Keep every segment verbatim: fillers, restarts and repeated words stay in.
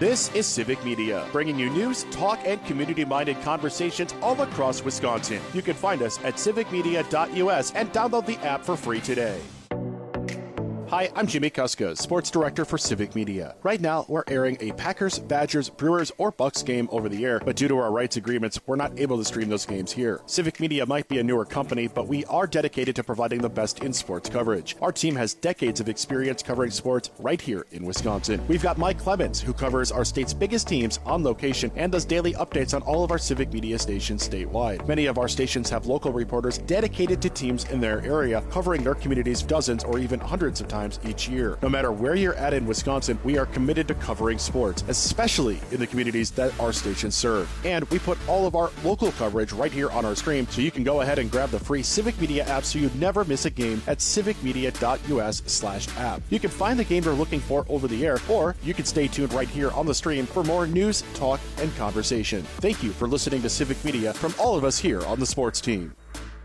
This is Civic Media, bringing you news, talk, and community-minded conversations all across Wisconsin. You can find us at civic media dot u s and download the app for free today. Hi, I'm Jimmy Kuska, Sports Director for Civic Media. Right now, we're airing a Packers, Badgers, Brewers, or Bucks game over the air, but due to our rights agreements, we're not able to stream those games here. Civic Media might be a newer company, but we are dedicated to providing the best in sports coverage. Our team has decades of experience covering sports right here in Wisconsin. We've got Mike Clemens, who covers our state's biggest teams on location and does daily updates on all of our Civic Media stations statewide. Many of our stations have local reporters dedicated to teams in their area, covering their communities dozens or even hundreds of times each year. No matter where you're at in Wisconsin, we are committed to covering sports, especially in the communities that our stations serve. And we put all of our local coverage right here on our stream, so you can go ahead and grab the free Civic Media app so you never miss a game at civic media dot u s slash app. You can find the game you're looking for over the air, or you can stay tuned right here on the stream for more news, talk, and conversation. Thank you for listening to Civic Media from all of us here on the sports team.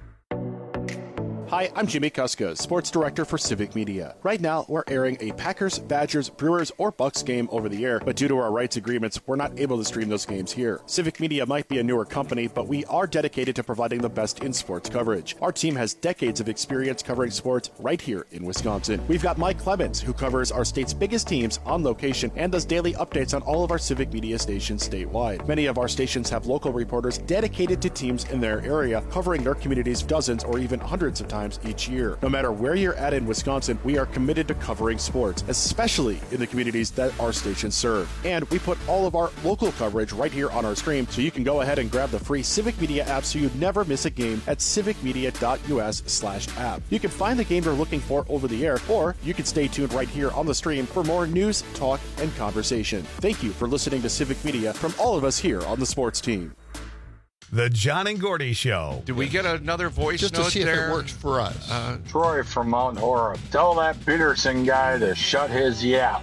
Hi, I'm Jimmy Kuska, Sports Director for Civic Media. Right now, we're airing a Packers, Badgers, Brewers, or Bucks game over the air, but due to our rights agreements, we're not able to stream those games here. Civic Media might be a newer company, but we are dedicated to providing the best in sports coverage. Our team has decades of experience covering sports right here in Wisconsin. We've got Mike Clemens, who covers our state's biggest teams on location and does daily updates on all of our Civic Media stations statewide. Many of our stations have local reporters dedicated to teams in their area, covering their communities dozens or even hundreds of times each year. No matter where you're at in Wisconsin, we are committed to covering sports, especially in the communities that our stations serve. And we put all of our local coverage right here on our stream, so you can go ahead and grab the free Civic Media app so you never miss a game at civic media dot u s slash app. You can find the game you're looking for over the air, or you can stay tuned right here on the stream for more news, talk, and conversation. Thank you for listening to Civic Media from all of us here on the sports team. The John and Gordy Show. Did we get another voice Just note to see there? if it works for us. Uh, Troy from Mount Horeb. Tell that Peterson guy to shut his yap.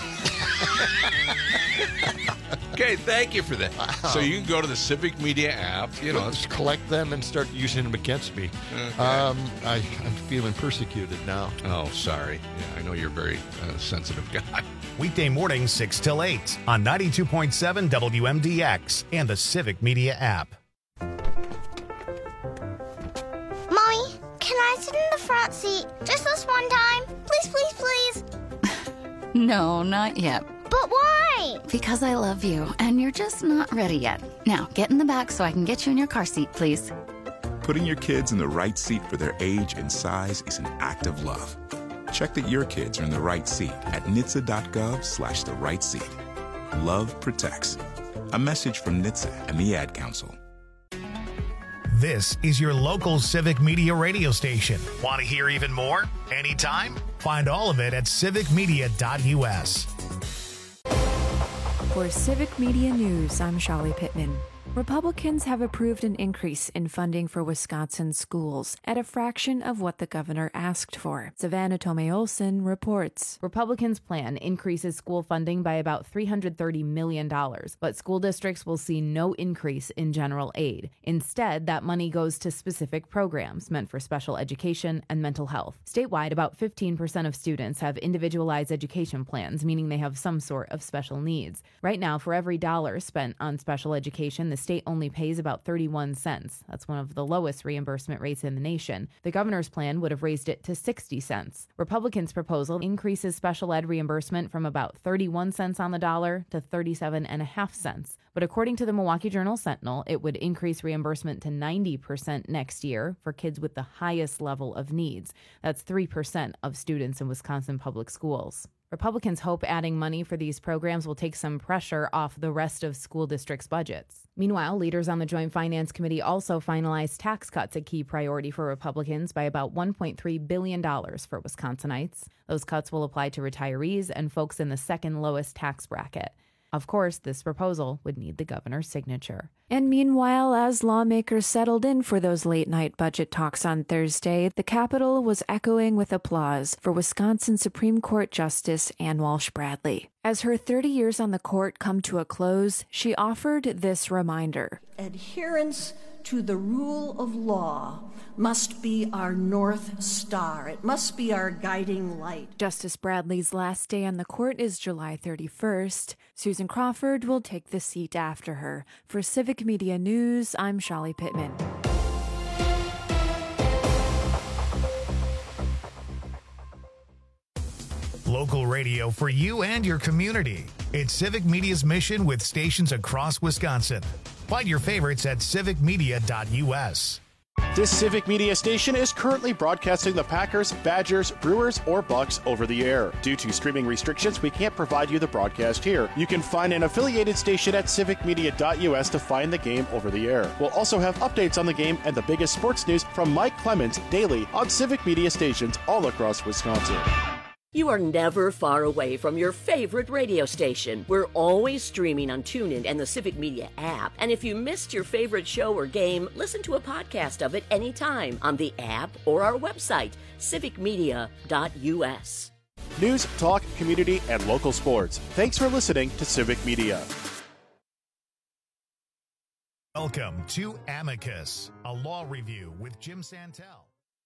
okay, thank you for that. Wow. So you can go to the Civic Media app. You know, Let's collect them and start using them against me. Okay. Um, I, I'm feeling persecuted now. Oh, sorry. Yeah, I know you're a very uh, sensitive guy. Weekday mornings, six till eight on ninety-two point seven W M D X and the Civic Media app. Mommy, can I sit in the front seat just this one time? Please, please, please. No, not yet. But why? Because I love you, and you're just not ready yet. Now, get in the back so I can get you in your car seat, please. Putting your kids in the right seat for their age and size is an act of love. Check that your kids are in the right seat at N H T S A dot gov slash the right seat. Love protects. A message from N H T S A and the Ad Council. This is your local Civic Media radio station. Want to hear even more? Anytime? Find all of it at civic media dot u s. For Civic Media News, I'm Shali Pittman. Republicans have approved an increase in funding for Wisconsin schools at a fraction of what the governor asked for. Savannah Tomei-Olson reports. Republicans' plan increases school funding by about three hundred thirty million dollars, but school districts will see no increase in general aid. Instead, that money goes to specific programs meant for special education and mental health. Statewide, about fifteen percent of students have individualized education plans, meaning they have some sort of special needs. Right now, for every dollar spent on special education, the state only pays about thirty-one cents. That's one of the lowest reimbursement rates in the nation. The governor's plan would have raised it to sixty cents. Republicans' proposal increases special ed reimbursement from about thirty-one cents on the dollar to thirty-seven and a half cents. But according to the Milwaukee Journal-Sentinel, it would increase reimbursement to ninety percent next year for kids with the highest level of needs. That's three percent of students in Wisconsin public schools. Republicans hope adding money for these programs will take some pressure off the rest of school districts' budgets. Meanwhile, leaders on the Joint Finance Committee also finalized tax cuts, a key priority for Republicans, by about one point three billion dollars for Wisconsinites. Those cuts will apply to retirees and folks in the second lowest tax bracket. Of course, this proposal would need the governor's signature. And meanwhile, as lawmakers settled in for those late-night budget talks on Thursday, the Capitol was echoing with applause for Wisconsin Supreme Court Justice Ann Walsh Bradley. As her thirty years on the court come to a close, she offered this reminder. Adherence to the rule of law must be our North Star. It must be our guiding light. Justice Bradley's last day on the court is July thirty-first. Susan Crawford will take the seat after her. For Civic Media News, I'm Shali Pittman. Local radio for you and your community. It's Civic Media's mission with stations across Wisconsin. Find your favorites at civic media dot u s. This Civic Media station is currently broadcasting the Packers, Badgers, Brewers, or Bucks over the air. Due to streaming restrictions, we can't provide you the broadcast here. You can find an affiliated station at civic media dot u s to find the game over the air. We'll also have updates on the game and the biggest sports news from Mike Clemens daily on Civic Media stations all across Wisconsin. You are never far away from your favorite radio station. We're always streaming on TuneIn and the Civic Media app. And if you missed your favorite show or game, listen to a podcast of it anytime on the app or our website, civic media dot u s. News, talk, community, and local sports. Thanks for listening to Civic Media. Welcome to Amicus, a law review with Jim Santel.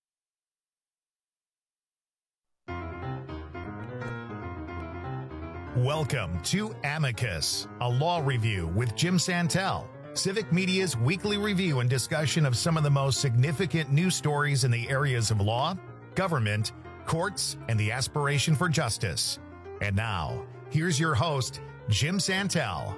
Welcome to Amicus, a law review with Jim Santel, Civic Media's weekly review and discussion of some of the most significant news stories in the areas of law, government, courts, and the aspiration for justice. And now, here's your host, Jim Santel.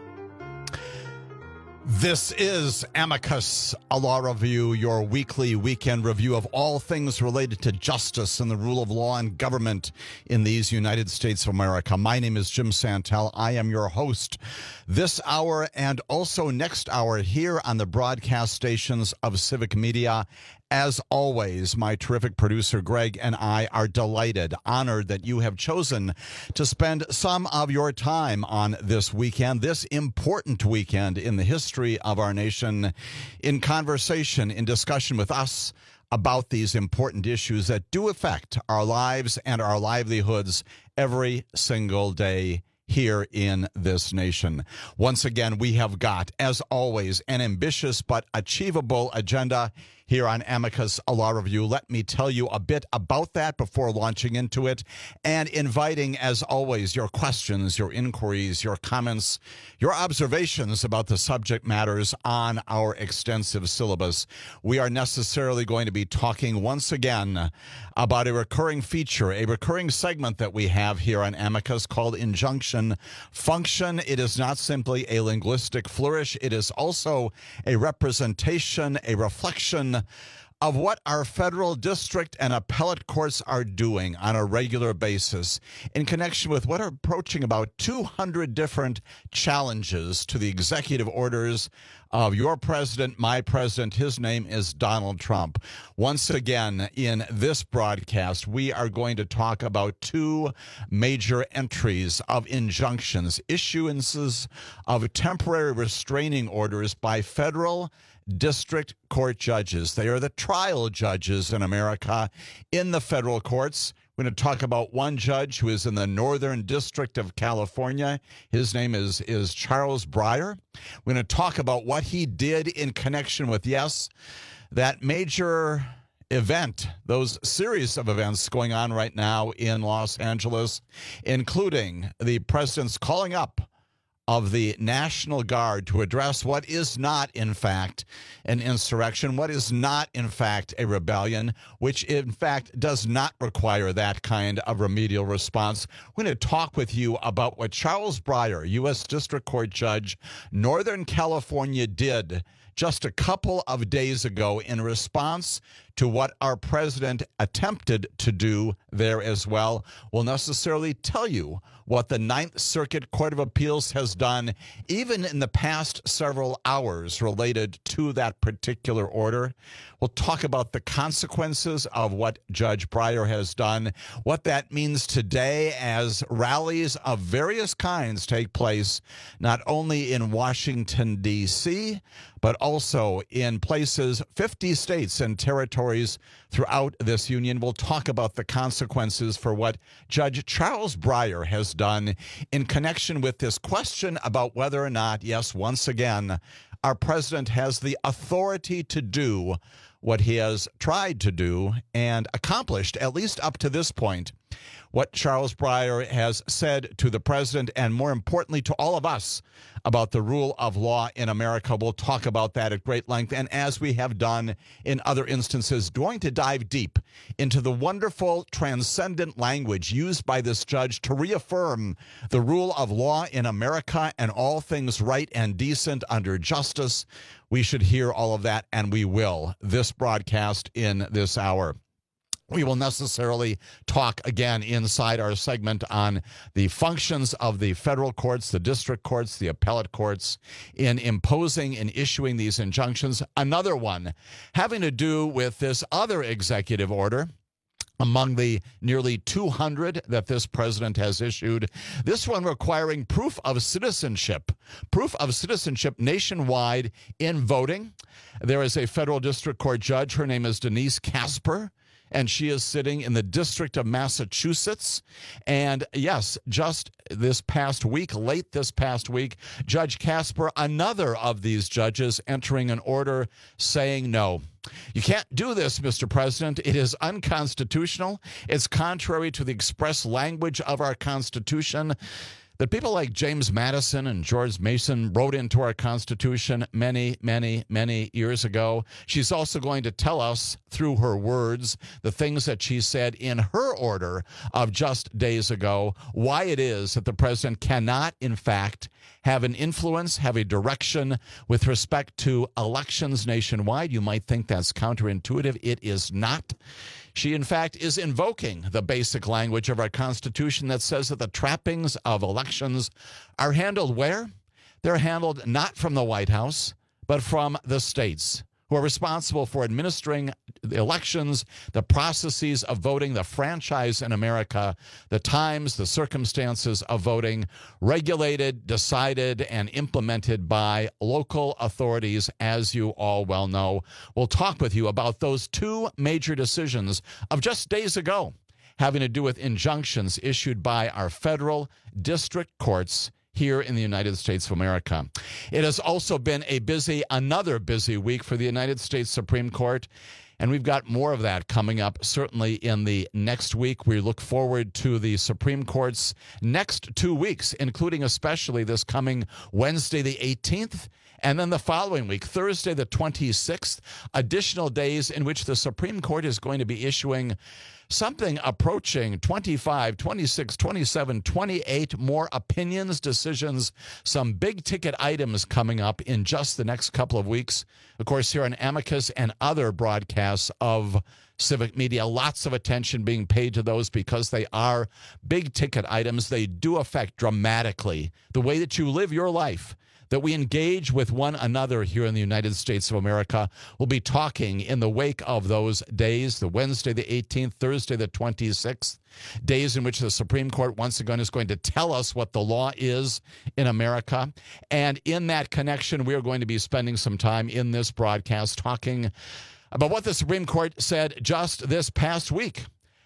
This is Amicus, a law review, your weekly weekend review of all things related to justice and the rule of law and government in these United States of America. My name is Jim Santel. I am your host this hour and also next hour here on the broadcast stations of Civic Media. As always, my terrific producer, Greg, and I are delighted, honored that you have chosen to spend some of your time on this weekend, this important weekend in the history of our nation, in conversation, in discussion with us about these important issues that do affect our lives and our livelihoods every single day here in this nation. Once again, we have got, as always, an ambitious but achievable agenda here on Amicus, a law review. Let me tell you a bit about that before launching into it and inviting, as always, your questions, your inquiries, your comments, your observations about the subject matters on our extensive syllabus. We are necessarily going to be talking once again about a recurring feature, a recurring segment that we have here on Amicus called Injunction Function. It is not simply a linguistic flourish. It is also a representation, a reflection of what our federal district and appellate courts are doing on a regular basis in connection with what are approaching about two hundred different challenges to the executive orders of your president, my president. His name is Donald Trump. Once again, in this broadcast, we are going to talk about two major entries of injunctions, issuances of temporary restraining orders by federal district court judges. They are the trial judges in America in the federal courts. We're going to talk about one judge who is in the Northern District of California. His name is, is Charles Breyer. We're going to talk about what he did in connection with, yes, that major event, those series of events going on right now in Los Angeles, including the president's calling up of the National Guard to address what is not, in fact, an insurrection, what is not, in fact, a rebellion, which, in fact, does not require that kind of remedial response. We're going to talk with you about what Charles Breyer, U S District Court Judge, Northern California, did just a couple of days ago in response to what our president attempted to do there as well. We'll necessarily tell you what the Ninth Circuit Court of Appeals has done, even in the past several hours related to that particular order. We'll talk about the consequences of what Judge Breyer has done, what that means today as rallies of various kinds take place, not only in Washington, D C, but also in places, fifty states and territories throughout this union. We'll talk about the consequences for what Judge Charles Breyer has done in connection with this question about whether or not, yes, once again, our president has the authority to do what he has tried to do and accomplished, at least up to this point, what Charles Breyer has said to the president and, more importantly, to all of us about the rule of law in America. We'll talk about that at great length, and as we have done in other instances, going to dive deep into the wonderful, transcendent language used by this judge to reaffirm the rule of law in America and all things right and decent under justice. We should hear all of that, and we will, this broadcast in this hour. We will necessarily talk again inside our segment on the functions of the federal courts, the district courts, the appellate courts in imposing and issuing these injunctions. Another one having to do with this other executive order among the nearly two hundred that this president has issued, this one requiring proof of citizenship, proof of citizenship nationwide in voting. There is a federal district court judge. Her name is Denise Casper, and she is sitting in the District of Massachusetts. And yes, just this past week, late this past week, Judge Casper, another of these judges, entering an order saying no. You can't do this, Mister President. It is unconstitutional. It's contrary to the express language of our Constitution that people like James Madison and George Mason wrote into our Constitution many, many, many years ago. She's also going to tell us through her words the things that she said in her order of just days ago, why it is that the president cannot, in fact, have an influence, have a direction with respect to elections nationwide. You might think that's counterintuitive. It is not. She, in fact, is invoking the basic language of our Constitution that says that the trappings of elections are handled where? They're handled not from the White House, but from the states, who are responsible for administering the elections, the processes of voting, the franchise in America, the times, the circumstances of voting, regulated, decided, and implemented by local authorities, as you all well know. We'll talk with you about those two major decisions of just days ago, having to do with injunctions issued by our federal district courts here in the United States of America. It has also been a busy, another busy week for the United States Supreme Court, and we've got more of that coming up certainly in the next week. We look forward to the Supreme Court's next two weeks, including especially this coming Wednesday the eighteenth, and then the following week, Thursday the twenty-sixth, additional days in which the Supreme Court is going to be issuing something approaching twenty-five, twenty-six, twenty-seven, twenty-eight more opinions, decisions, some big-ticket items coming up in just the next couple of weeks. Of course, here on Amicus and other broadcasts of Civic Media, lots of attention being paid to those because they are big-ticket items. They do affect dramatically the way that you live your life, that we engage with one another here in the United States of America. We'll be talking in the wake of those days, the Wednesday the eighteenth, Thursday the twenty-sixth, days in which the Supreme Court once again is going to tell us what the law is in America. And in that connection, we are going to be spending some time in this broadcast talking about what the Supreme Court said just this past week.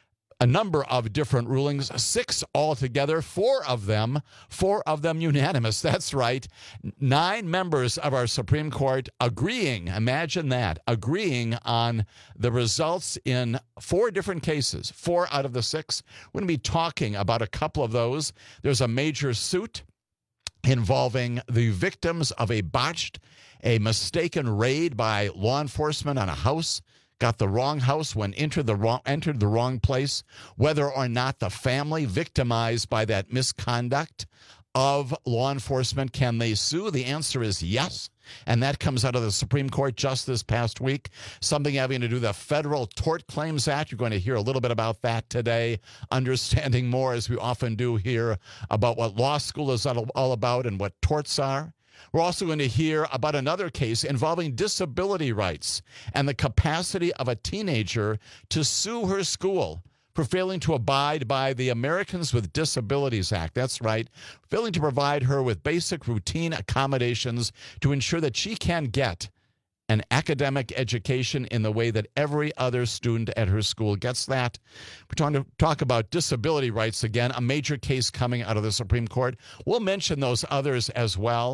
A number of different rulings, six altogether, four of them, four of them unanimous. That's right. Nine members of our Supreme Court agreeing, imagine that, agreeing on the results in four different cases, four out of the six. We're going to be talking about a couple of those. There's a major suit involving the victims of a botched, a mistaken raid by law enforcement on a house. Got the wrong house when entered the wrong entered the wrong place, whether or not the family victimized by that misconduct of law enforcement, can they sue? The answer is yes. And that comes out of the Supreme Court just this past week. Something having to do with the Federal Tort Claims Act. You're going to hear a little bit about that today, understanding more, as we often do here, about what law school is all about and what torts are. We're also going to hear about another case involving disability rights and the capacity of a teenager to sue her school for failing to abide by the Americans with Disabilities Act. That's right, failing to provide her with basic routine accommodations to ensure that she can get an academic education in the way that every other student at her school gets that. We're trying to talk about disability rights again, a major case coming out of the Supreme Court. We'll mention those others as well.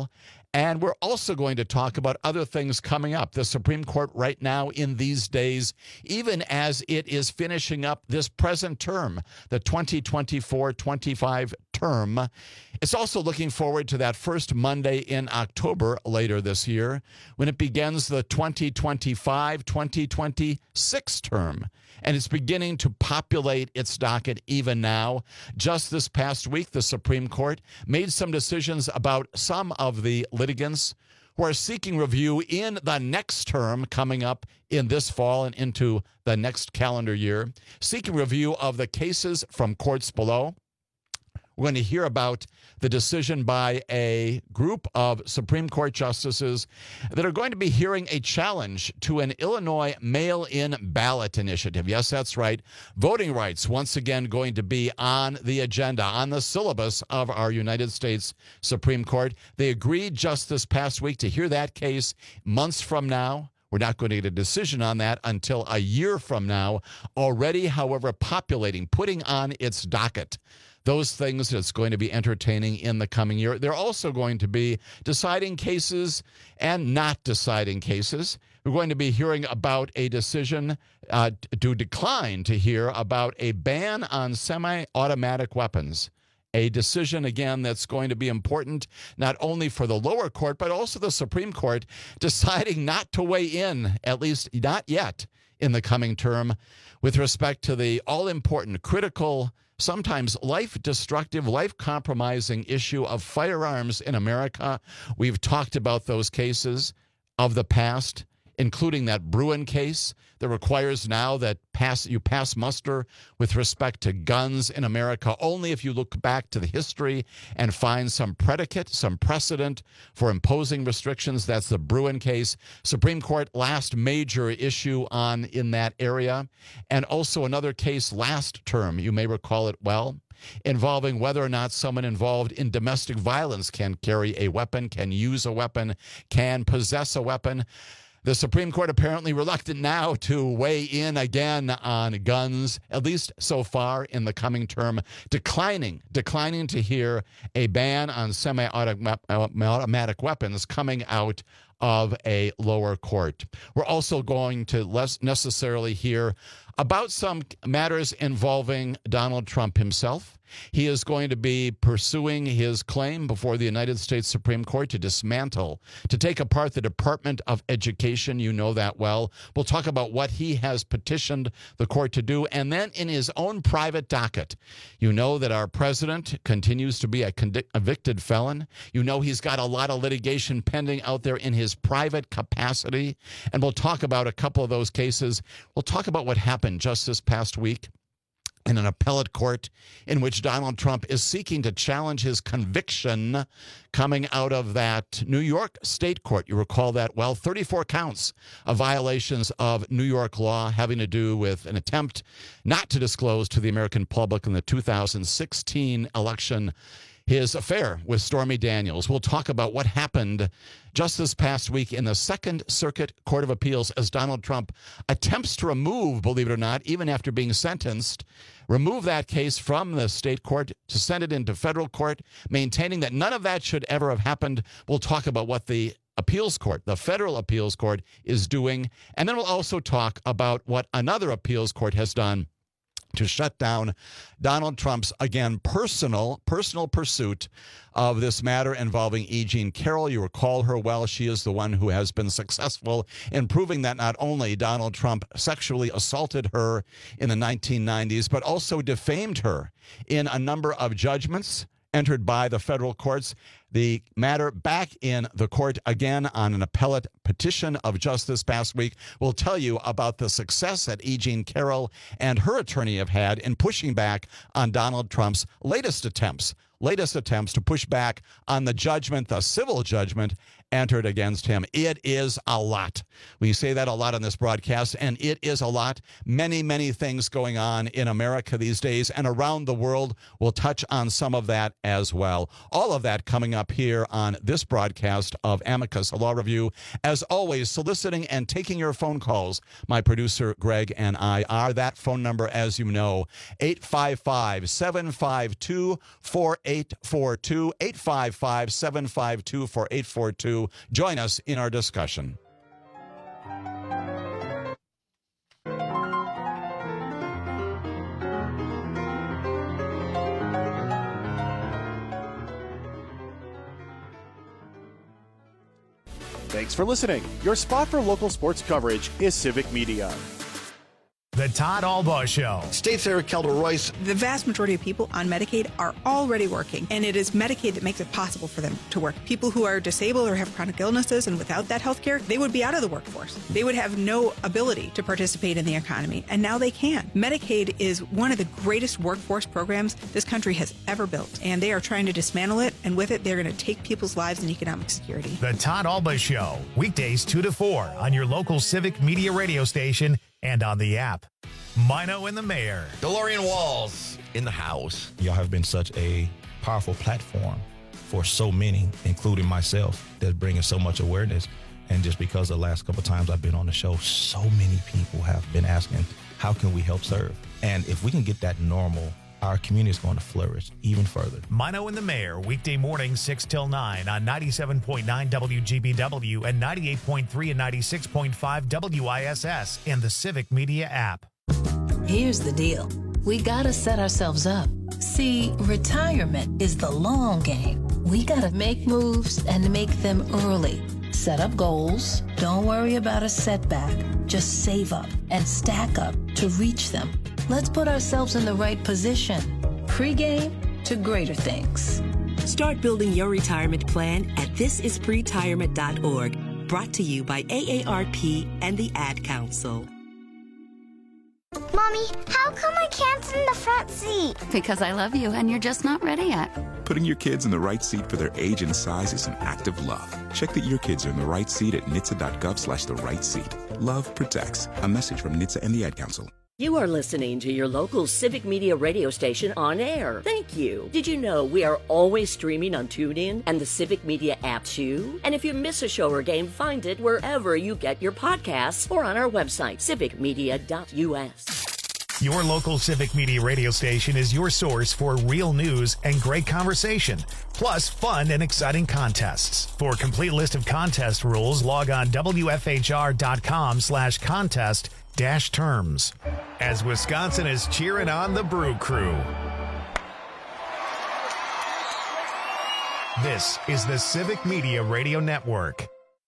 And we're also going to talk about other things coming up. The Supreme Court right now in these days, even as it is finishing up this present term, the twenty twenty-four twenty-five term, it's also looking forward to that first Monday in October later this year when it begins the twenty twenty-five twenty twenty-six term. And it's beginning to populate its docket even now. Just this past week, the Supreme Court made some decisions about some of the litigants who are seeking review in the next term coming up in this fall and into the next calendar year, seeking review of the cases from courts below. We're going to hear about the decision by a group of Supreme Court justices that are going to be hearing a challenge to an Illinois mail-in ballot initiative. Yes, that's right. Voting rights once again going to be on the agenda, on the syllabus of our United States Supreme Court. They agreed just this past week to hear that case months from now. We're not going to get a decision on that until a year from now. Already, however, populating, putting on its docket those things that's going to be entertaining in the coming year. They're also going to be deciding cases and not deciding cases. We're going to be hearing about a decision uh, to decline to hear about a ban on semi-automatic weapons. A decision, again, that's going to be important not only for the lower court, but also the Supreme Court deciding not to weigh in, at least not yet, in the coming term with respect to the all-important, critical, sometimes life-destructive, life-compromising issue of firearms in America. We've talked about those cases of the past, including that Bruen case that requires now that pass you pass muster with respect to guns in America only if you look back to the history and find some predicate, some precedent for imposing restrictions. That's the Bruen case. Supreme Court last major issue on in that area. And also another case last term, you may recall it well, involving whether or not someone involved in domestic violence can carry a weapon, can use a weapon, can possess a weapon. The Supreme Court apparently reluctant now to weigh in again on guns, at least so far in the coming term, declining, declining to hear a ban on semi-automatic weapons coming out of a lower court. We're also going to less necessarily hear about some matters involving Donald Trump himself. He is going to be pursuing his claim before the United States Supreme Court to dismantle, to take apart the Department of Education. You know that well. We'll talk about what he has petitioned the court to do. And then in his own private docket, you know that our president continues to be a convicted felon. You know he's got a lot of litigation pending out there in his private capacity. And we'll talk about a couple of those cases. We'll talk about what happened just this past week in an appellate court in which Donald Trump is seeking to challenge his conviction coming out of that New York state court. You recall that well, thirty-four counts of violations of New York law having to do with an attempt not to disclose to the American public in the two thousand sixteen election his affair with Stormy Daniels. We'll talk about what happened just this past week in the Second Circuit Court of Appeals as Donald Trump attempts to remove, believe it or not, even after being sentenced, remove that case from the state court to send it into federal court, maintaining that none of that should ever have happened. We'll talk about what the appeals court, the federal appeals court, is doing. And then we'll also talk about what another appeals court has done to shut down Donald Trump's, again, personal, personal pursuit of this matter involving E. Jean Carroll. You recall her well. She is the one who has been successful in proving that not only Donald Trump sexually assaulted her in the nineteen nineties, but also defamed her in a number of judgments entered by the federal courts. The matter back in the court again on an appellate petition of just this past week. We'll tell you about the success that E. Jean Carroll and her attorney have had in pushing back on Donald Trump's latest attempts, latest attempts to push back on the judgment, the civil judgment entered against him. It is a lot. We say that a lot on this broadcast, and it is a lot. Many, many things going on in America these days and around the world. We'll touch on some of that as well. All of that coming up up here on this broadcast of Amicus, a law review. As always, soliciting and taking your phone calls. My producer, Greg, and I are that phone number, as you know, eight five five, seven five two, four eight four two, eight five five, seven five two, four eight four two. Join us in our discussion. Thanks for listening. Your spot for local sports coverage is Civic Media. The Todd Albaugh Show. State Senator Kelda Royce. The vast majority of people on Medicaid are already working, and it is Medicaid that makes it possible for them to work. People who are disabled or have chronic illnesses and without that health care, they would be out of the workforce. They would have no ability to participate in the economy, and now they can. Medicaid is one of the greatest workforce programs this country has ever built, and they are trying to dismantle it, and with it, they're going to take people's lives and economic security. The Todd Albaugh Show, weekdays two to four on your local Civic Media radio station and on the app. Mino and the Mayor. DeLorean Walls in the house. Y'all have been such a powerful platform for so many, including myself, that's bringing so much awareness. And just because the last couple of times I've been on the show, so many people have been asking, how can we help serve? And if we can get that normal, our community is going to flourish even further. Mino and the Mayor, weekday mornings six till nine on ninety-seven point nine W G B W and ninety-eight point three and ninety-six point five W I S S and the Civic Media app. Here's the deal. We gotta set ourselves up. See, retirement is the long game. We gotta make moves and make them early. Set up goals. Don't worry about a setback. Just save up and stack up to reach them. Let's put ourselves in the right position. Pre-game to greater things. Start building your retirement plan at this is pretirement dot org. Brought to you by A A R P and the Ad Council. Mommy, how come I can't sit in the front seat? Because I love you and you're just not ready yet. Putting your kids in the right seat for their age and size is an act of love. Check that your kids are in the right seat at N H T S A dot gov slash the right seat. Love protects. A message from N H T S A and the Ad Council. You are listening to your local Civic Media radio station on air. Thank you. Did you know we are always streaming on TuneIn and the Civic Media app too? And if you miss a show or game, find it wherever you get your podcasts or on our website, civic media dot U S. Your local Civic Media radio station is your source for real news and great conversation, plus fun and exciting contests. For a complete list of contest rules, log on W F H R dot com slash contest dash terms. As Wisconsin is cheering on the Brew Crew. This is the Civic Media Radio Network.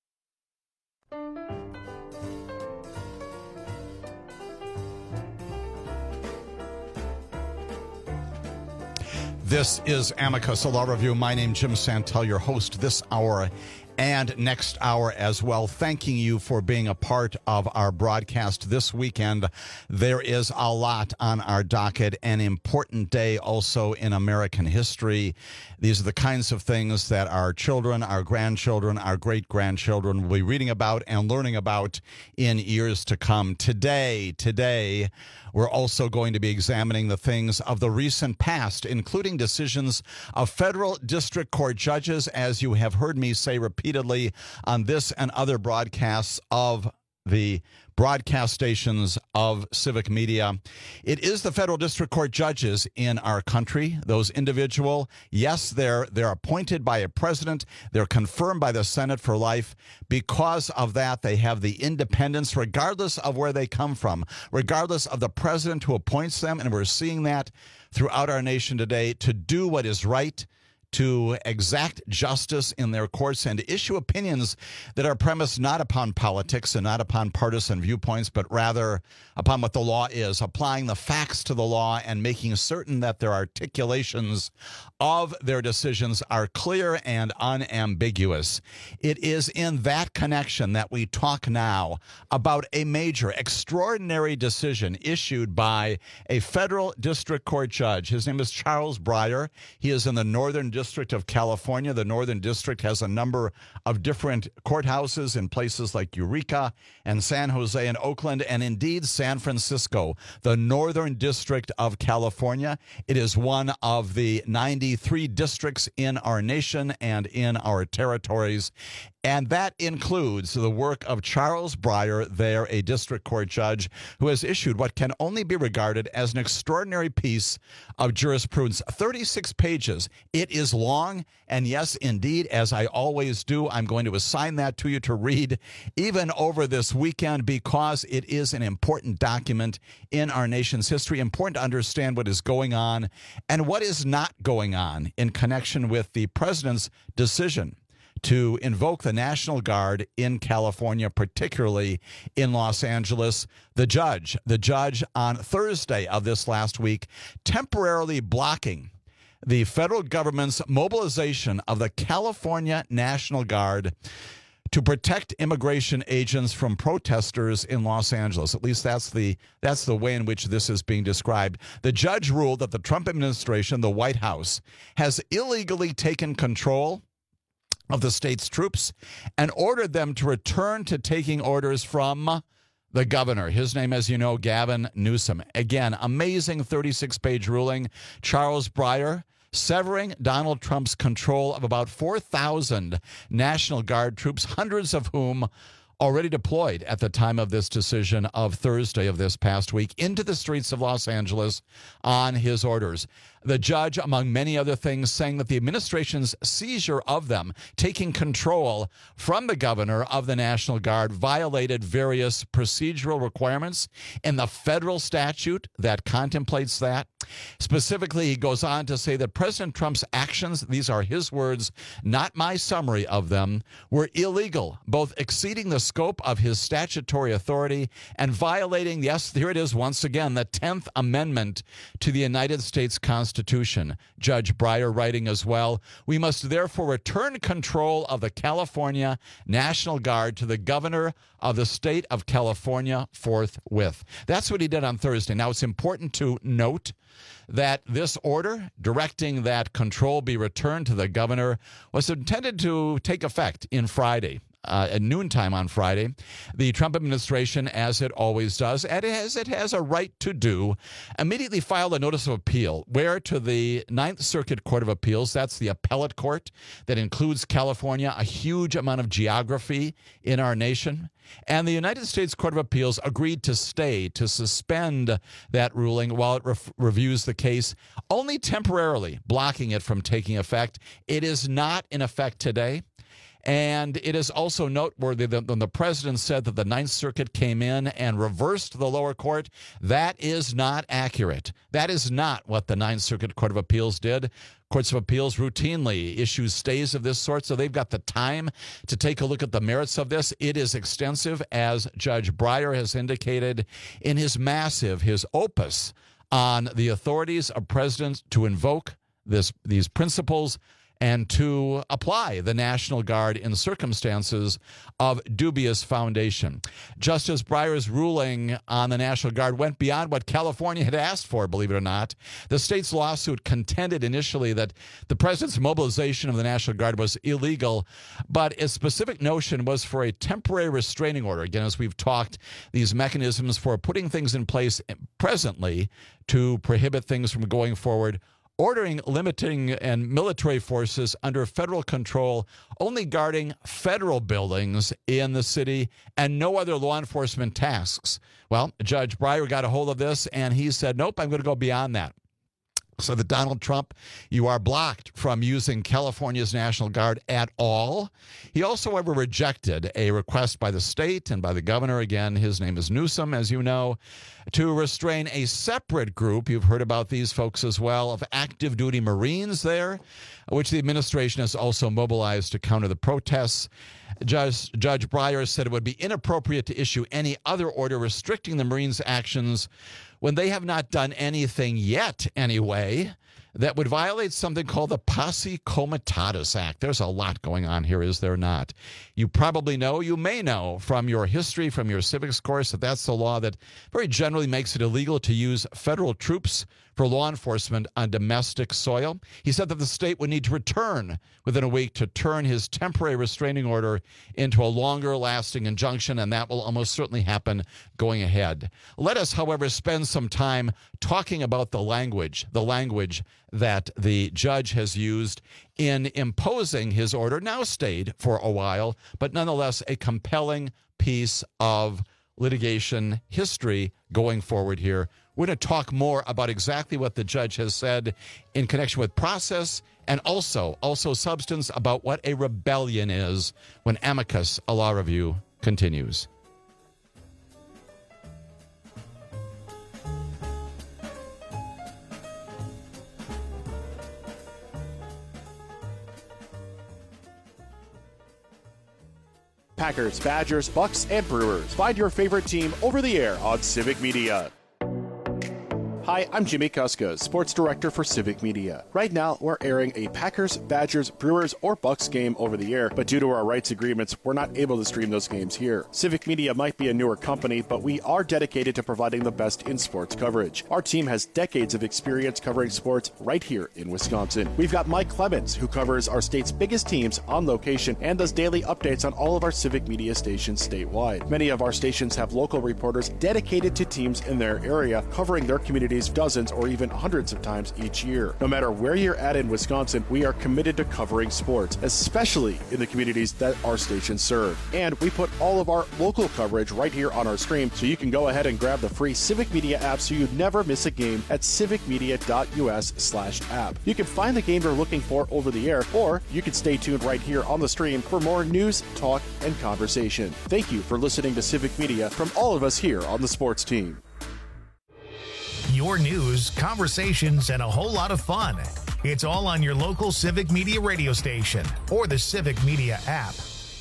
This is Amicus, a law review. My name is Jim Santel, your host this hour and next hour as well. Thanking you for being a part of our broadcast this weekend. There is a lot on our docket, an important day also in American history. These are the kinds of things that our children, our grandchildren, our great-grandchildren will be reading about and learning about in years to come. Today, today, we're also going to be examining the things of the recent past, including decisions of federal district court judges, as you have heard me say repeatedly on this and other broadcasts of the broadcast stations of Civic Media. It is the federal district court judges in our country, those individual. Yes, they're they're appointed by a president. They're confirmed by the Senate for life. Because of that, they have the independence, regardless of where they come from, regardless of the president who appoints them. And we're seeing that throughout our nation today, to do what is right, to exact justice in their courts, and to issue opinions that are premised not upon politics and not upon partisan viewpoints, but rather upon what the law is, applying the facts to the law and making certain that their articulations of their decisions are clear and unambiguous. It is in that connection that we talk now about a major, extraordinary decision issued by a federal district court judge. His name is Charles Breyer. He is in the Northern District District of California. The Northern District has a number of different courthouses in places like Eureka and San Jose and Oakland, and indeed San Francisco. The Northern District of California. It is one of the ninety-three districts in our nation and in our territories. And that includes the work of Charles Breyer, there a district court judge who has issued what can only be regarded as an extraordinary piece of jurisprudence. thirty-six pages. It is long, and yes, indeed, as I always do, I'm going to assign that to you to read even over this weekend because it is an important document in our nation's history. Important to understand what is going on and what is not going on in connection with the president's decision to invoke the National Guard in California, particularly in Los Angeles. The judge, the judge on Thursday of this last week, temporarily blocking the federal government's mobilization of the California National Guard to protect immigration agents from protesters in Los Angeles. At least that's the that's the way in which this is being described. The judge ruled that the Trump administration, the White House, has illegally taken control of the state's troops and ordered them to return to taking orders from the governor. His name, as you know, Gavin Newsom. Again, amazing thirty-six page ruling. Charles Breyer severing Donald Trump's control of about four thousand National Guard troops, hundreds of whom already deployed at the time of this decision of Thursday of this past week into the streets of Los Angeles on his orders. The judge, among many other things, saying that the administration's seizure of them, taking control from the governor of the National Guard, violated various procedural requirements in the federal statute that contemplates that. Specifically, he goes on to say that President Trump's actions, these are his words, not my summary of them, were illegal, both exceeding the scope of his statutory authority and violating, yes, here it is once again, the tenth Amendment to the United States Constitution. Constitution. Judge Breyer writing as well, we must therefore return control of the California National Guard to the governor of the state of California forthwith. That's what he did on Thursday. Now, it's important to note that this order directing that control be returned to the governor was intended to take effect in Friday. Uh, at noontime on Friday. The Trump administration, as it always does, and as it has a right to do, immediately filed a notice of appeal, where to the Ninth Circuit Court of Appeals, that's the appellate court that includes California, a huge amount of geography in our nation, and the United States Court of Appeals agreed to stay, to suspend that ruling while it re- reviews the case, only temporarily blocking it from taking effect. It is not in effect today. And it is also noteworthy that when the president said that the Ninth Circuit came in and reversed the lower court, that is not accurate. That is not what the Ninth Circuit Court of Appeals did. Courts of Appeals routinely issue stays of this sort, so they've got the time to take a look at the merits of this. It is extensive, as Judge Breyer has indicated in his massive, his opus on the authorities of presidents to invoke this, these principles and to apply the National Guard in circumstances of dubious foundation. Justice Breyer's ruling on the National Guard went beyond what California had asked for, believe it or not. The state's lawsuit contended initially that the president's mobilization of the National Guard was illegal, but its specific notion was for a temporary restraining order. Again, as we've talked, these mechanisms for putting things in place presently to prohibit things from going forward, ordering, limiting, and military forces under federal control, only guarding federal buildings in the city and no other law enforcement tasks. Well, Judge Breyer got a hold of this, and he said, nope, I'm going to go beyond that. So that Donald Trump, you are blocked from using California's National Guard at all. He also, however, rejected a request by the state and by the governor, again, his name is Newsom, as you know, to restrain a separate group, you've heard about these folks as well, of active duty Marines there, which the administration has also mobilized to counter the protests. Judge, Judge Breyer said it would be inappropriate to issue any other order restricting the Marines' actions when they have not done anything yet, anyway, that would violate something called the Posse Comitatus Act. There's a lot going on here, is there not? You probably know, you may know from your history, from your civics course, that that's the law that very generally makes it illegal to use federal troops for law enforcement on domestic soil. He said that the state would need to return within a week to turn his temporary restraining order into a longer-lasting injunction, and that will almost certainly happen going ahead. Let us, however, spend some time talking about the language, the language that the judge has used in imposing his order, now stayed for a while, but nonetheless a compelling piece of litigation history going forward here. We're going to talk more about exactly what the judge has said in connection with process and also, also substance about what a rebellion is when Amicus, a law review, continues. Packers, Badgers, Bucks, and Brewers. Find your favorite team over the air on Civic Media. Hi, I'm Jimmy Kuska, Sports Director for Civic Media. Right now, we're airing a Packers, Badgers, Brewers, or Bucks game over the air, but due to our rights agreements, we're not able to stream those games here. Civic Media might be a newer company, but we are dedicated to providing the best in sports coverage. Our team has decades of experience covering sports right here in Wisconsin. We've got Mike Clemens, who covers our state's biggest teams on location and does daily updates on all of our Civic Media stations statewide. Many of our stations have local reporters dedicated to teams in their area, covering their communities dozens or even hundreds of times each year. No matter where you're at in Wisconsin, we are committed to covering sports, especially in the communities that our stations serve. And we put all of our local coverage right here on our stream, so you can go ahead and grab the free Civic Media app so you never miss a game at civicmedia.us slash app. You can find the game you're looking for over the air, or you can stay tuned right here on the stream for more news, talk, and conversation. Thank you for listening to Civic Media from all of us here on the sports team. Your news, conversations, and a whole lot of fun. It's all on your local Civic Media radio station or the Civic Media app.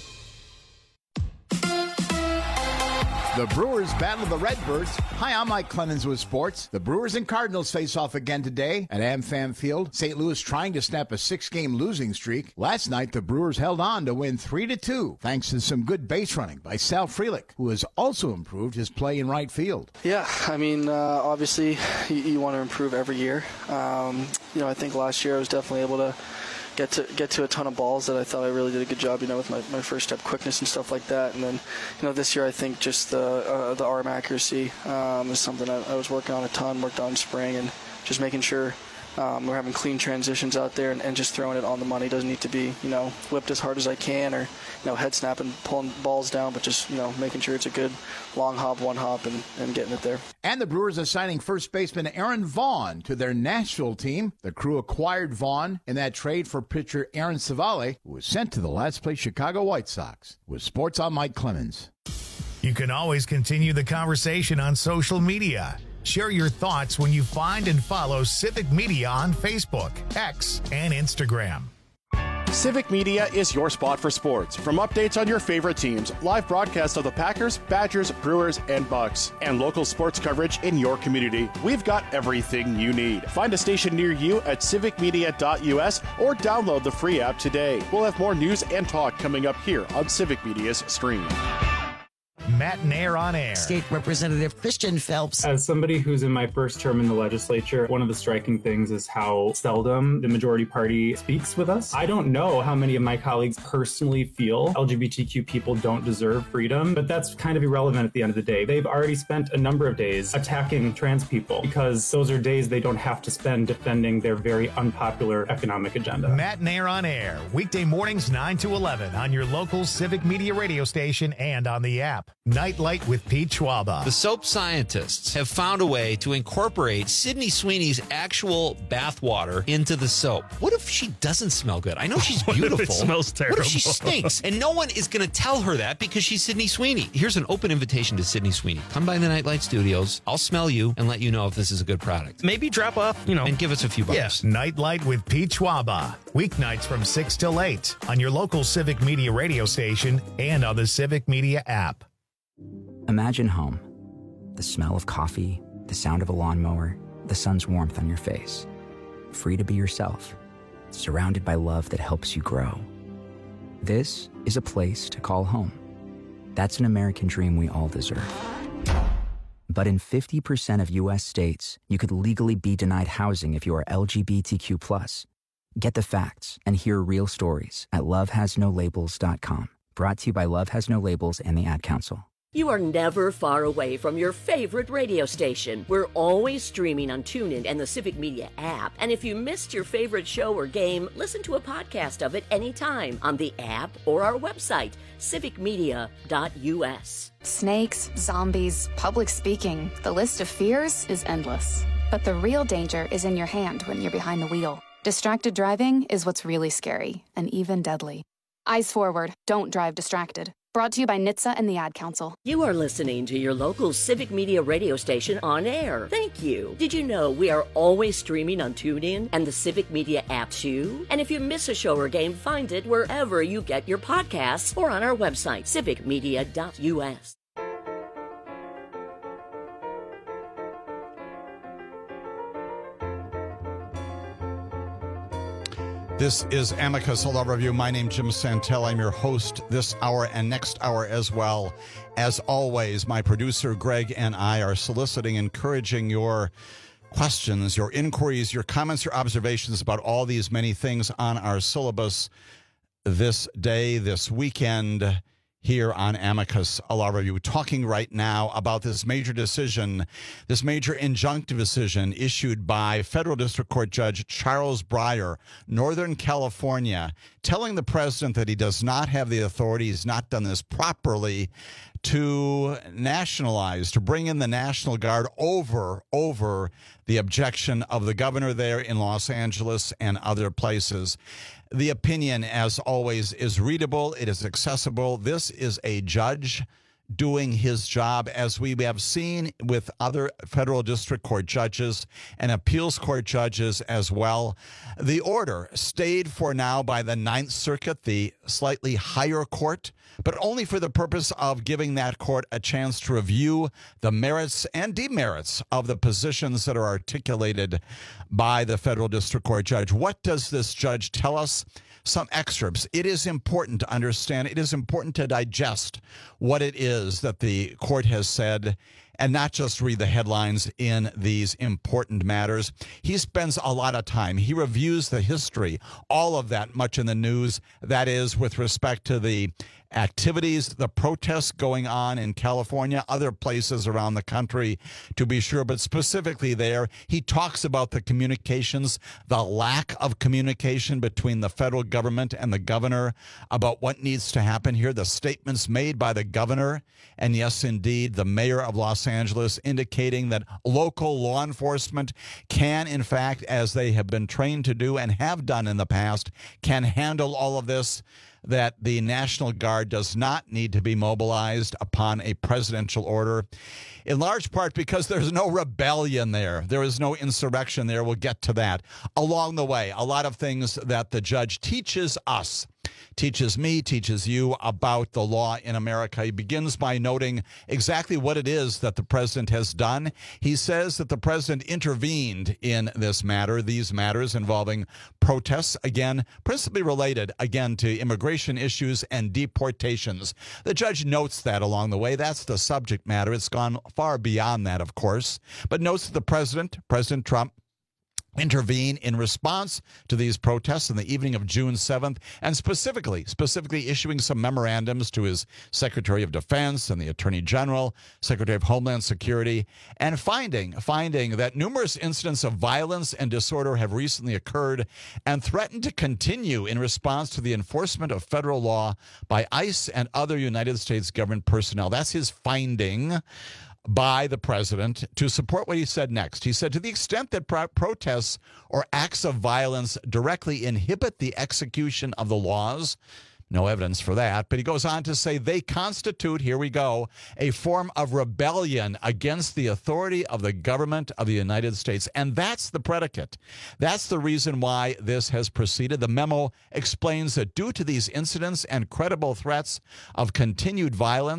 The Brewers battle the Redbirds. Hi, I'm Mike Clemens with sports. The Brewers and Cardinals face off again today at AmFam Field. Saint Louis trying to snap a six-game losing streak. Last night, the Brewers held on to win three to two, thanks to some good base running by Sal Frelick, who has also improved his play in right field. Yeah, I mean, uh, obviously, you, you want to improve every year. Um, you know, I think last year I was definitely able to get to get to a ton of balls that I thought I really did a good job, you know, with my, my first step quickness and stuff like that. And then, you know, this year I think just the uh, the arm accuracy um, is something I, I was working on a ton, worked on in spring, and just making sure um, we're having clean transitions out there and, and just throwing it on the money. It doesn't need to be, you know, whipped as hard as I can or, you know, head snapping, pulling balls down, but just, you know, making sure it's a good long hop, one hop, and, and getting it there. And the Brewers are signing first baseman Aaron Vaughn to their Nashville team. The Crew acquired Vaughn in that trade for pitcher Aaron Savale, who was sent to the last-place Chicago White Sox. With sports, I'm Mike Clemens. You can always continue the conversation on social media. Share your thoughts when you find and follow Civic Media on Facebook, X, and Instagram. Civic Media is your spot for sports. From updates on your favorite teams, live broadcasts of the Packers, Badgers, Brewers, and Bucks, and local sports coverage in your community, we've got everything you need. Find a station near you at civicmedia.us or download the free app today. We'll have more news and talk coming up here on Civic Media's stream. Matt Nair on air. State Representative Christian Phelps. As somebody who's in my first term in the legislature, one of the striking things is how seldom the majority party speaks with us. I don't know how many of my colleagues personally feel L G B T Q people don't deserve freedom, but that's kind of irrelevant at the end of the day. They've already spent a number of days attacking trans people because those are days they don't have to spend defending their very unpopular economic agenda. Matt Nair on air, weekday mornings nine to eleven on your local Civic Media radio station and on the app. Nightlight with Pete Schwaba. The soap scientists have found a way to incorporate Sydney Sweeney's actual bathwater into the soap. What if she doesn't smell good? I know she's beautiful. What if it smells terrible? What if she stinks? And no one is going to tell her that because she's Sydney Sweeney. Here's an open invitation to Sydney Sweeney. Come by the Nightlight Studios. I'll smell you and let you know if this is a good product. Maybe drop off, you know. And give us a few bucks. Yes. Nightlight with Pete Schwaba. Weeknights from six till eight on your local Civic Media radio station and on the Civic Media app. Imagine home. The smell of coffee, the sound of a lawnmower, the sun's warmth on your face. Free to be yourself, surrounded by love that helps you grow. This is a place to call home. That's an American dream we all deserve. But in fifty percent of U S states, you could legally be denied housing if you are L G B T Q plus. Get the facts and hear real stories at love has no labels dot com. Brought to you by Love Has No Labels and the Ad Council. You are never far away from your favorite radio station. We're always streaming on TuneIn and the Civic Media app. And if you missed your favorite show or game, listen to a podcast of it anytime on the app or our website, civic media dot u s. Snakes, zombies, public speaking. The list of fears is endless. But the real danger is in your hand when you're behind the wheel. Distracted driving is what's really scary and even deadly. Eyes forward. Don't drive distracted. Brought to you by N H T S A and the Ad Council. You are listening to your local Civic Media radio station on air. Thank you. Did you know we are always streaming on TuneIn and the Civic Media app too? And if you miss a show or game, find it wherever you get your podcasts or on our website, civic media dot u s. This is Amicus, a Law Review. My name is Jim Santel. I'm your host this hour and next hour as well. As always, my producer Greg and I are soliciting, encouraging your questions, your inquiries, your comments, your observations about all these many things on our syllabus this day, this weekend, here on Amicus, a Law Review, talking right now about this major decision, this major injunctive decision issued by Federal District Court Judge Charles Breyer, Northern California, telling the president that he does not have the authority, he's not done this properly, to nationalize, to bring in the National Guard over, over the objection of the governor there in Los Angeles and other places. The opinion, as always, is readable. It is accessible. This is a judge doing his job, as we have seen with other federal district court judges and appeals court judges as well. The order stayed for now by the Ninth Circuit, the slightly higher court, but only for the purpose of giving that court a chance to review the merits and demerits of the positions that are articulated by the federal district court judge. What does this judge tell us? Some excerpts. It is important to understand, it is important to digest what it is that the court has said and not just read the headlines in these important matters. He spends a lot of time. He reviews the history, all of that much in the news, that is with respect to the activities, the protests going on in California, other places around the country, to be sure, but specifically there, he talks about the communications, the lack of communication between the federal government and the governor about what needs to happen here, the statements made by the governor, and yes, indeed, the mayor of Los Angeles indicating that local law enforcement can, in fact, as they have been trained to do and have done in the past, can handle all of this, that the National Guard does not need to be mobilized upon a presidential order, in large part because there's no rebellion there. There is no insurrection there. We'll get to that. Along the way, a lot of things that the judge teaches us, teaches me, teaches you about the law in America. He begins by noting exactly what it is that the president has done. He says that the president intervened in this matter, these matters involving protests, again, principally related, again, to immigration issues and deportations. The judge notes that along the way. That's the subject matter. It's gone far beyond that, of course, but notes that the president, President Trump, intervene in response to these protests in the evening of June seventh, and specifically, specifically issuing some memorandums to his Secretary of Defense and the Attorney General, Secretary of Homeland Security, and finding, finding that numerous incidents of violence and disorder have recently occurred and threatened to continue in response to the enforcement of federal law by ICE and other United States government personnel. That's his finding by the president to support what he said next. He said, to the extent that pro- protests or acts of violence directly inhibit the execution of the laws, no evidence for that, but he goes on to say they constitute, here we go, a form of rebellion against the authority of the government of the United States. And that's the predicate. That's the reason why this has proceeded. The memo explains that due to these incidents and credible threats of continued violence,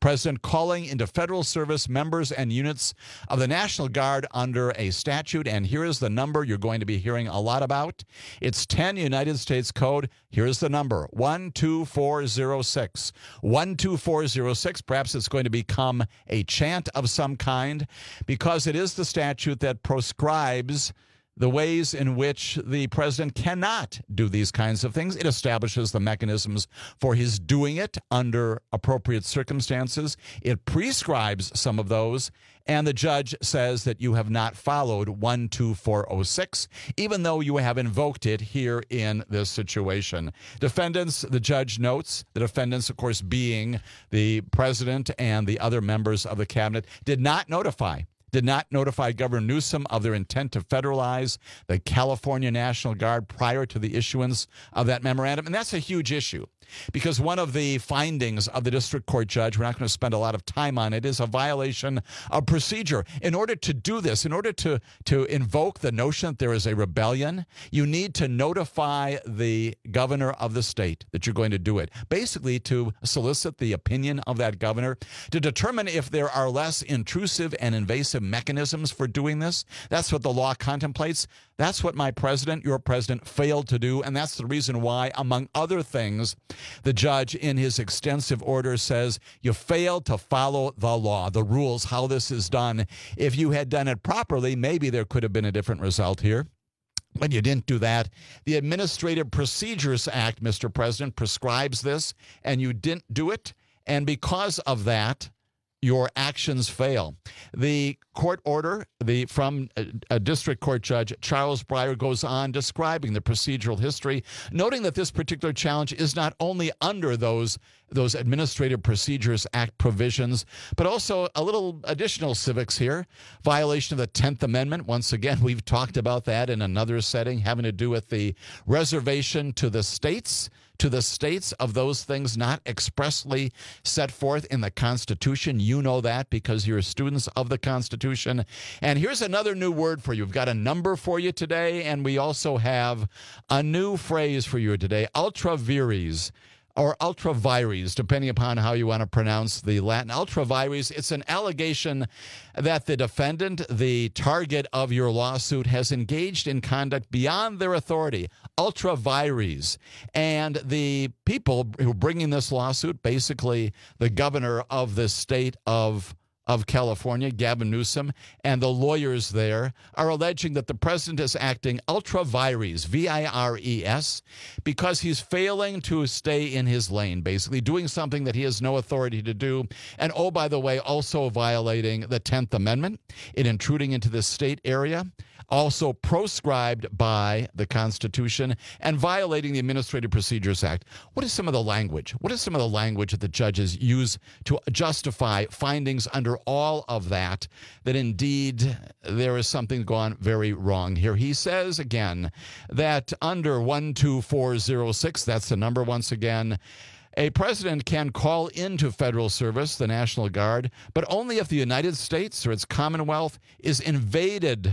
President calling into federal service members and units of the National Guard under a statute. And here is the number you're going to be hearing a lot about. It's ten United States Code. Here's the number, one two four zero six. one two four zero six. Perhaps it's going to become a chant of some kind because it is the statute that proscribes the ways in which the president cannot do these kinds of things. It establishes the mechanisms for his doing it under appropriate circumstances. It prescribes some of those, and the judge says that you have not followed one two four zero six, even though you have invoked it here in this situation. Defendants, the judge notes, the defendants, of course, being the president and the other members of the cabinet, did not notify did not notify Governor Newsom of their intent to federalize the California National Guard prior to the issuance of that memorandum. And that's a huge issue because one of the findings of the district court judge, we're not going to spend a lot of time on it, is a violation of procedure. In order to do this, in order to, to invoke the notion that there is a rebellion, you need to notify the governor of the state that you're going to do it. Basically, to solicit the opinion of that governor, to determine if there are less intrusive and invasive mechanisms for doing this. That's what the law contemplates. That's what my president, your president, failed to do, and that's the reason why, among other things, the judge in his extensive order says you failed to follow the law, the rules, how this is done. If you had done it properly, maybe there could have been a different result here. But you didn't do that. The Administrative Procedures Act, Mister President, prescribes this, and you didn't do it, and because of that, your actions fail. The court order the from a, a district court judge, Charles Breyer, goes on describing the procedural history, noting that this particular challenge is not only under those those Administrative Procedures Act provisions, but also a little additional civics here. Violation of the tenth Amendment. Once again, we've talked about that in another setting, having to do with the reservation to the states, to the states of those things not expressly set forth in the Constitution. You know that because you're students of the Constitution. And here's another new word for you. We've got a number for you today, and we also have a new phrase for you today, ultra vires, or ultra vires, depending upon how you want to pronounce the Latin. Ultra vires, it's an allegation that the defendant, the target of your lawsuit, has engaged in conduct beyond their authority. Ultra vires. And the people who are bringing this lawsuit, basically the governor of the state of of California, Gavin Newsom, and the lawyers there are alleging that the president is acting ultra vires, V I R E S, because he's failing to stay in his lane, basically doing something that he has no authority to do. And, oh, by the way, also violating the tenth Amendment in intruding into the state area, also proscribed by the Constitution, and violating the Administrative Procedures Act. What is some of the language? What is some of the language that the judges use to justify findings under all of that, that indeed there is something gone very wrong here? He says, again, that under one two four zero six, that's the number once again, a president can call into federal service the National Guard, but only if the United States or its Commonwealth is invaded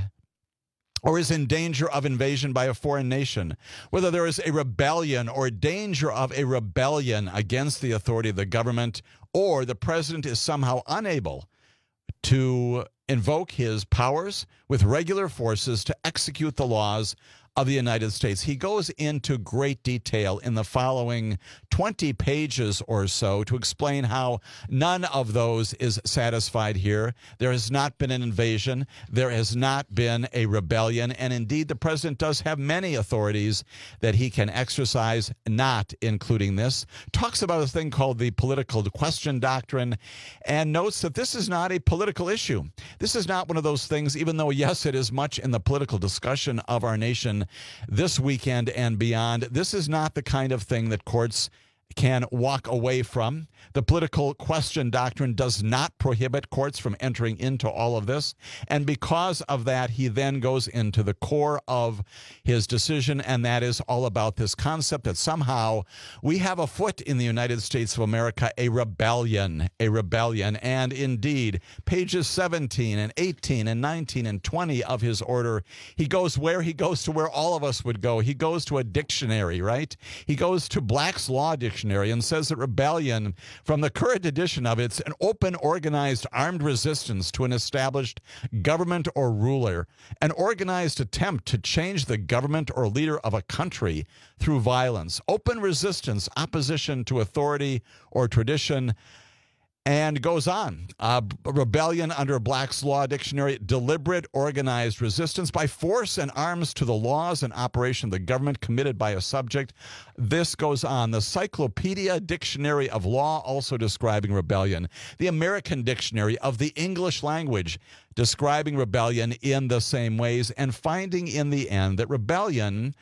or is in danger of invasion by a foreign nation, whether there is a rebellion or danger of a rebellion against the authority of the government, or the president is somehow unable to invoke his powers with regular forces to execute the laws of the United States. He goes into great detail in the following twenty pages or so to explain how none of those is satisfied here. There has not been an invasion. There has not been a rebellion. And indeed, the president does have many authorities that he can exercise, not including this. Talks about a thing called the political question doctrine, and notes that this is not a political issue. This is not one of those things, even though, yes, it is much in the political discussion of our nation this weekend and beyond. This is not the kind of thing that courts can walk away from. The political question doctrine does not prohibit courts from entering into all of this. And because of that, he then goes into the core of his decision, and that is all about this concept that somehow we have afoot in the United States of America a rebellion, a rebellion. And indeed, pages seventeen and eighteen and nineteen and twenty of his order, he goes where he goes to where all of us would go. He goes to a dictionary, right? He goes to Black's Law Dictionary. Dictionary and says that rebellion, from the current edition of it, it's an open, organized, armed resistance to an established government or ruler, an organized attempt to change the government or leader of a country through violence, open resistance, opposition to authority or tradition. And goes on. Uh, rebellion under Black's Law Dictionary, deliberate organized resistance by force and arms to the laws and operation of the government committed by a subject. This goes on. The Cyclopedia Dictionary of Law, also describing rebellion. The American Dictionary of the English Language, describing rebellion in the same ways, and finding in the end that rebellion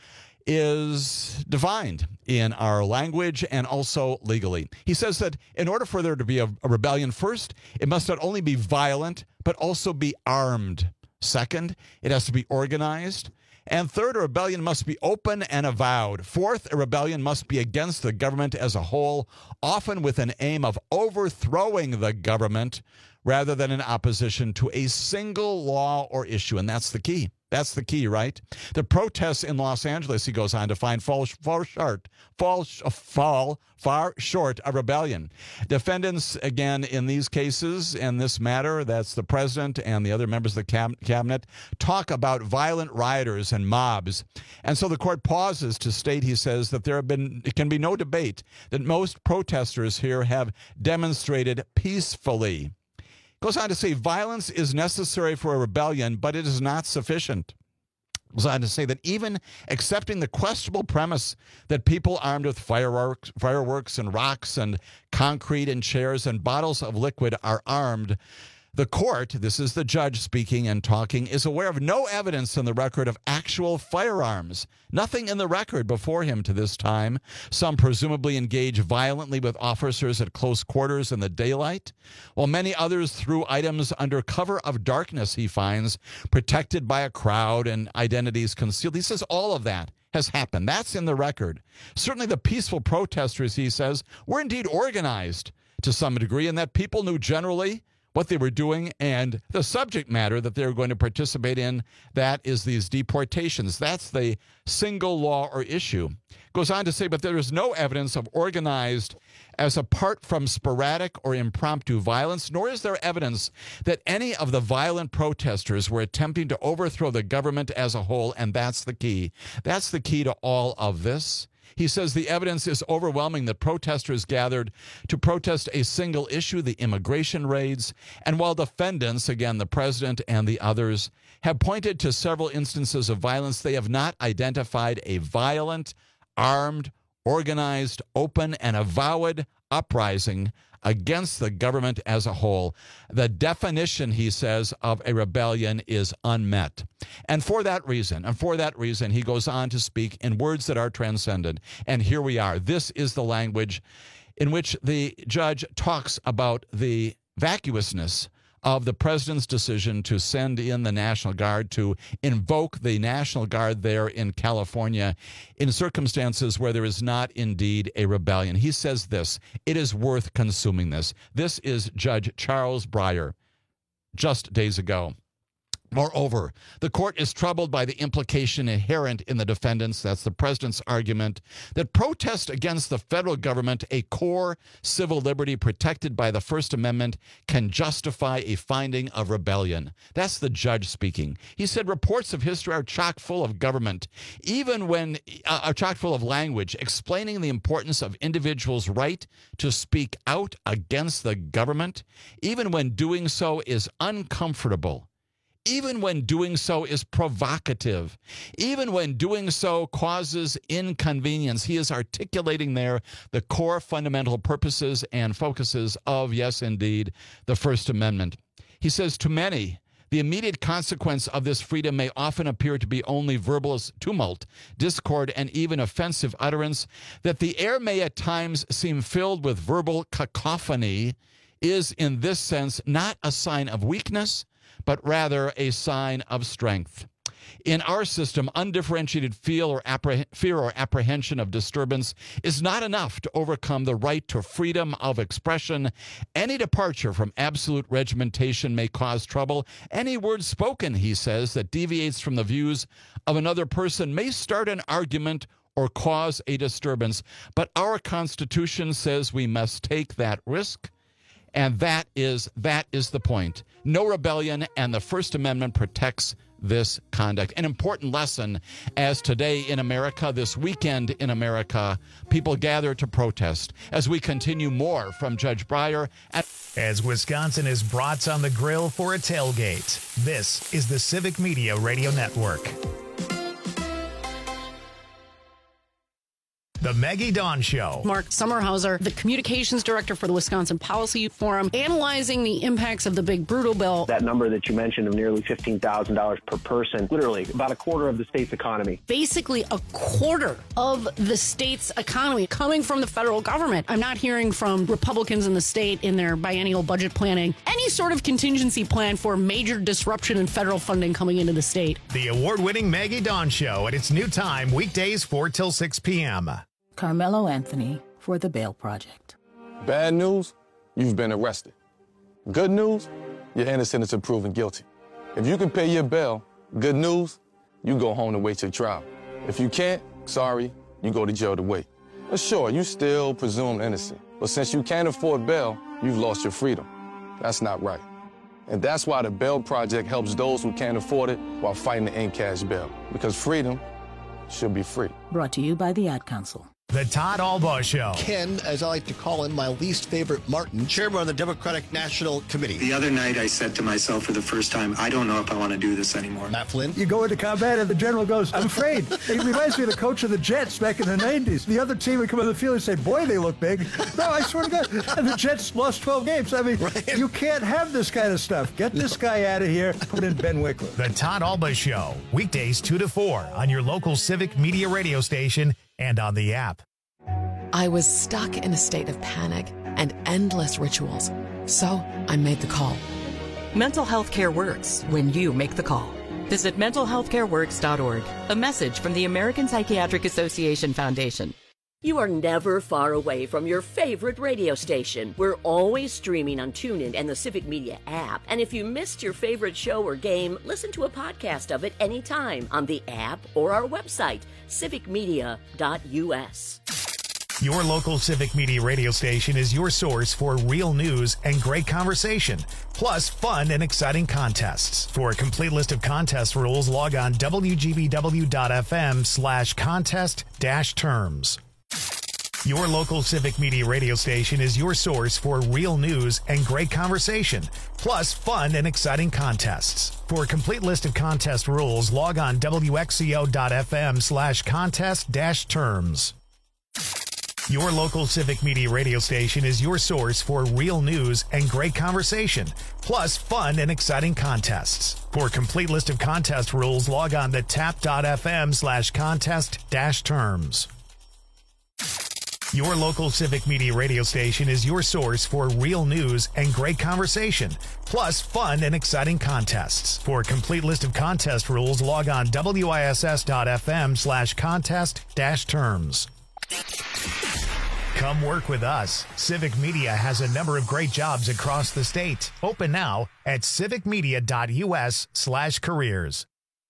is defined in our language and also legally. He says that in order for there to be a, a rebellion, first, it must not only be violent, but also be armed. Second, it has to be organized. And third, a rebellion must be open and avowed. Fourth, a rebellion must be against the government as a whole, often with an aim of overthrowing the government rather than in opposition to a single law or issue. And that's the key. That's the key, right? The protests in Los Angeles, he goes on to find, fall, fall short, fall, fall far short of rebellion. Defendants, again, in these cases, in this matter, that's the president and the other members of the cab- cabinet, talk about violent rioters and mobs. And so the court pauses to state, he says, that there have been, it can be no debate that most protesters here have demonstrated peacefully. Goes on to say violence is necessary for a rebellion, but it is not sufficient. Goes on to say that even accepting the questionable premise that people armed with fireworks, fireworks and rocks and concrete and chairs and bottles of liquid are armed, the court, this is the judge speaking and talking, is aware of no evidence in the record of actual firearms. Nothing in the record before him to this time. Some presumably engage violently with officers at close quarters in the daylight, while many others threw items under cover of darkness, he finds, protected by a crowd and identities concealed. He says all of that has happened. That's in the record. Certainly the peaceful protesters, he says, were indeed organized to some degree, and that people knew generally what they were doing and the subject matter that they were going to participate in. That is these deportations. That's the single law or issue. Goes on to say, but there is no evidence of organized as apart from sporadic or impromptu violence, nor is there evidence that any of the violent protesters were attempting to overthrow the government as a whole, and that's the key. That's the key to all of this. He says the evidence is overwhelming that protesters gathered to protest a single issue, the immigration raids, and while defendants, again, the president and the others, have pointed to several instances of violence, they have not identified a violent, armed, organized, open, and avowed uprising against the government as a whole. The definition, he says, of a rebellion is unmet. And for that reason, and for that reason, he goes on to speak in words that are transcendent. And here we are. This is the language in which the judge talks about the vacuousness of the president's decision to send in the National Guard, to invoke the National Guard there in California in circumstances where there is not indeed a rebellion. He says this, it is worth consuming this. This is Judge Charles Breyer just days ago. Moreover, the court is troubled by the implication inherent in the defendants, that's the president's argument, that protest against the federal government, a core civil liberty protected by the First Amendment, can justify a finding of rebellion. That's the judge speaking. He said reports of history are chock full of government, even when uh, are chock full of language explaining the importance of individuals' right to speak out against the government, even when doing so is uncomfortable. Even when doing so is provocative, even when doing so causes inconvenience. He is articulating there the core fundamental purposes and focuses of, yes, indeed, the First Amendment. He says, to many, the immediate consequence of this freedom may often appear to be only verbal tumult, discord, and even offensive utterance. That the air may at times seem filled with verbal cacophony is, in this sense, not a sign of weakness, but rather a sign of strength. In our system, undifferentiated fear or, appreh- fear or apprehension of disturbance is not enough to overcome the right to freedom of expression. Any departure from absolute regimentation may cause trouble. Any word spoken, he says, that deviates from the views of another person may start an argument or cause a disturbance. But our Constitution says we must take that risk, and that is that is the point. No rebellion, and the First Amendment protects this conduct. An important lesson as today in America, this weekend in America, people gather to protest. As we continue, more from Judge Breyer. At- as Wisconsin is brats on the grill for a tailgate, this is the Civic Media Radio Network. The Maggie Dawn Show. Mark Sommerhauser, the communications director for the Wisconsin Policy Forum, analyzing the impacts of the big brutal bill. That number that you mentioned of nearly fifteen thousand dollars per person, literally about a quarter of the state's economy. Basically a quarter of the state's economy coming from the federal government. I'm not hearing from Republicans in the state in their biennial budget planning any sort of contingency plan for major disruption in federal funding coming into the state. The award-winning Maggie Dawn Show at its new time, weekdays four till six p.m. Carmelo Anthony for the Bail Project. Bad news, you've been arrested. Good news, you're innocent until proven guilty. If you can pay your bail, good news, you go home to wait your trial. If you can't, sorry, you go to jail to wait. But sure, you still presumed innocent. But since you can't afford bail, you've lost your freedom. That's not right. And that's why the Bail Project helps those who can't afford it while fighting to end cash bail. Because freedom should be free. Brought to you by the Ad Council. The Todd Albaugh Show. Ken, as I like to call him, my least favorite Martin, chairman of the Democratic National Committee. The other night I said to myself for the first time, I don't know if I want to do this anymore. Matt Flynn. You go into combat and the general goes, I'm afraid. It reminds me of the coach of the Jets back in the nineties. The other team would come on the field and say, boy, they look big. No, I swear to God. And the Jets lost twelve games. I mean, right. You can't have this kind of stuff. Get this guy out of here. Put in Ben Wickler. The Todd Albaugh Show. Weekdays two to four on your local Civic Media radio station and on the app. I was stuck in a state of panic and endless rituals, so I made the call. Mental health care works when you make the call. Visit mental health care works dot org. A message from the American Psychiatric Association Foundation. You are never far away from your favorite radio station. We're always streaming on TuneIn and the Civic Media app. And if you missed your favorite show or game, listen to a podcast of it anytime on the app or our website, civic media dot u s. Your local Civic Media radio station is your source for real news and great conversation, plus fun and exciting contests. For a complete list of contest rules, log on w g b w dot f m slash contest dash terms. Your local Civic Media radio station is your source for real news and great conversation, plus fun and exciting contests. For a complete list of contest rules, log on w x c o dot f m slash contest dash terms. Your local Civic Media radio station is your source for real news and great conversation, plus fun and exciting contests. For a complete list of contest rules, log on to tap dot f m slash contest dash terms. Your local Civic Media radio station is your source for real news and great conversation, plus fun and exciting contests. For a complete list of contest rules, log on w i s s dot f m slash contest dash terms. Come work with us. Civic Media has a number of great jobs across the state. Open now at civic media dot u s slash careers.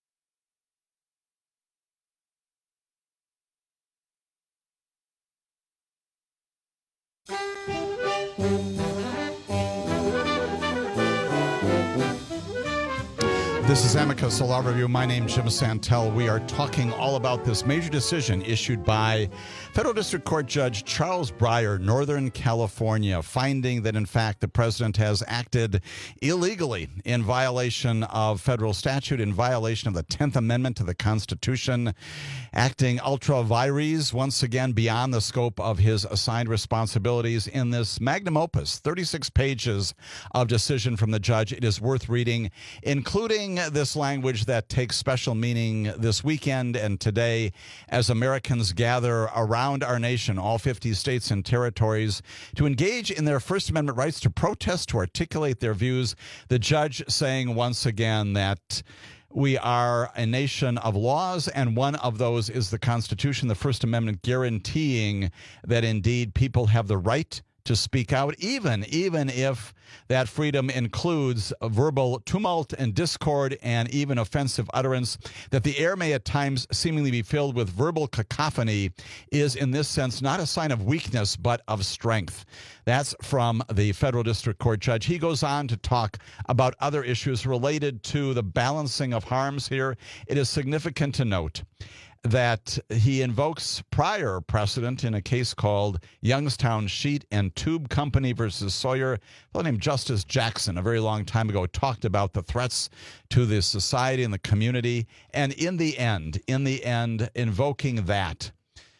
This is Amicus, a law review. My name's Jim Santel. We are talking all about this major decision issued by Federal District Court Judge Charles Breyer, Northern California, finding that, in fact, the president has acted illegally in violation of federal statute, in violation of the tenth Amendment to the Constitution, acting ultra vires, once again beyond the scope of his assigned responsibilities. In this magnum opus, thirty-six pages of decision from the judge, it is worth reading, including this language that takes special meaning this weekend and today as Americans gather around our nation, all fifty states and territories, to engage in their First Amendment rights, to protest, to articulate their views. The judge saying once again that we are a nation of laws, and one of those is the Constitution, the First Amendment, guaranteeing that indeed people have the right to speak out, even, even if that freedom includes verbal tumult and discord and even offensive utterance. That the air may at times seemingly be filled with verbal cacophony is, in this sense, not a sign of weakness, but of strength. That's from the federal district court judge. He goes on to talk about other issues related to the balancing of harms here. It is significant to note that he invokes prior precedent in a case called Youngstown Sheet and Tube Company versus Sawyer. A fellow named Justice Jackson, a very long time ago, talked about the threats to the society and the community. And in the end, in the end, invoking that,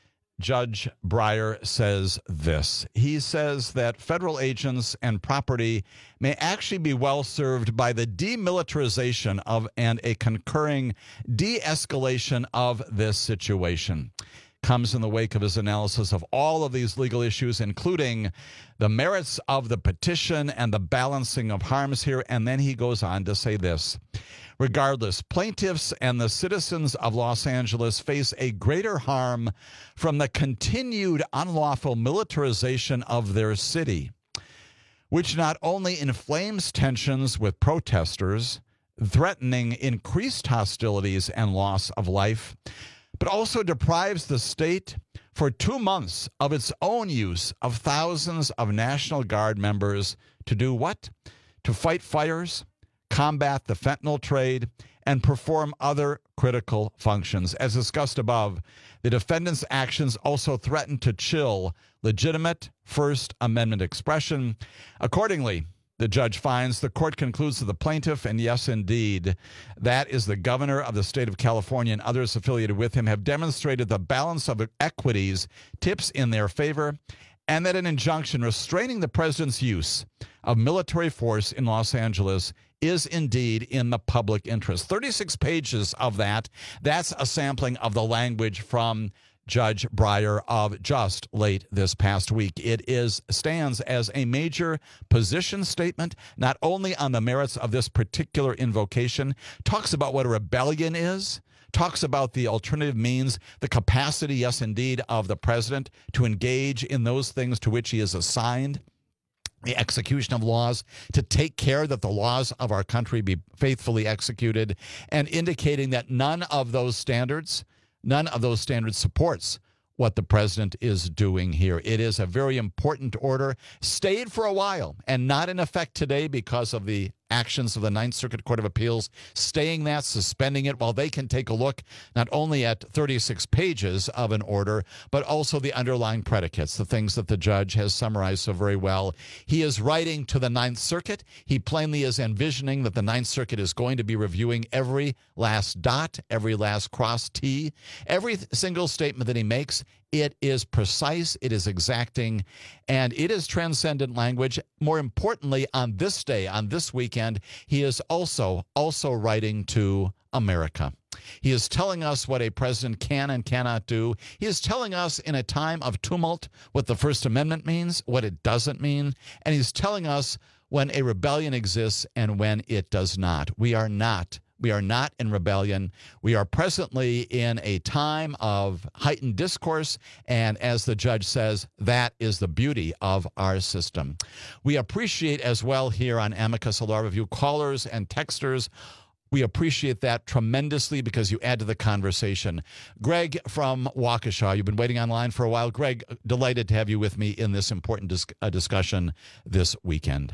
Judge Breyer says this. He says that federal agents and property may actually be well served by the demilitarization of and a concurring de-escalation of this situation. Comes in the wake of his analysis of all of these legal issues, including the merits of the petition and the balancing of harms here. And then he goes on to say this. Regardless, plaintiffs and the citizens of Los Angeles face a greater harm from the continued unlawful militarization of their city, which not only inflames tensions with protesters, threatening increased hostilities and loss of life, but also deprives the state for two months of its own use of thousands of National Guard members to do what? To fight fires, combat the fentanyl trade, and perform other critical functions. As discussed above, the defendant's actions also threaten to chill legitimate First Amendment expression. Accordingly, the judge finds, the court concludes that the plaintiff, and yes, indeed, that is the governor of the state of California and others affiliated with him, have demonstrated the balance of equities tips in their favor, and that an injunction restraining the president's use of military force in Los Angeles is indeed in the public interest. thirty-six pages of that. That's a sampling of the language from Judge Breyer of just late this past week. It is stands as a major position statement, not only on the merits of this particular invocation, talks about what a rebellion is, talks about the alternative means, the capacity, yes, indeed, of the president to engage in those things to which he is assigned, the execution of laws, to take care that the laws of our country be faithfully executed, and indicating that none of those standards, none of those standards supports what the president is doing here. It is a very important order, stayed for a while and not in effect today because of the actions of the Ninth Circuit Court of Appeals, staying that, suspending it, while they can take a look not only at thirty-six pages of an order, but also the underlying predicates, the things that the judge has summarized so very well. He is writing to the Ninth Circuit. He plainly is envisioning that the Ninth Circuit is going to be reviewing every last dot, every last cross T, every single statement that he makes. It is precise, it is exacting, and it is transcendent language. More importantly, on this day, on this weekend, he is also, also writing to America. He is telling us what a president can and cannot do. He is telling us in a time of tumult what the First Amendment means, what it doesn't mean, and he's telling us when a rebellion exists and when it does not. We are not We are not in rebellion. We are presently in a time of heightened discourse, and as the judge says, that is the beauty of our system. We appreciate as well here on Amicus, a Law Review, callers and texters. We appreciate that tremendously because you add to the conversation. Greg from Waukesha, you've been waiting online for a while. Greg, delighted to have you with me in this important dis- uh, discussion this weekend.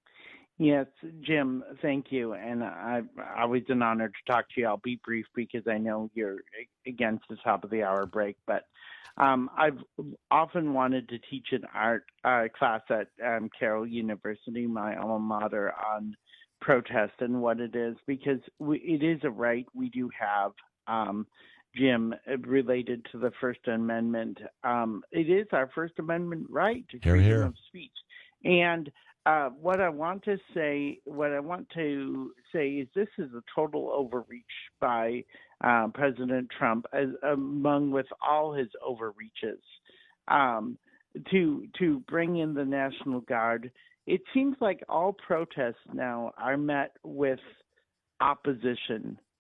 Yes, Jim, thank you. And I, always an honor to talk to you. I'll be brief because I know you're against the top of the hour break. But um, I've often wanted to teach an art uh, class at um, Carroll University, my alma mater, on protest and what it is, because we, it is a right we do have, um, Jim, related to the First Amendment. Um, it is our First Amendment right to freedom Hear, hear. of speech. And Uh, what I want to say, what I want to say is this is a total overreach by uh, President Trump, as among with all his overreaches, um, to to bring in the National Guard. It seems like all protests now are met with opposition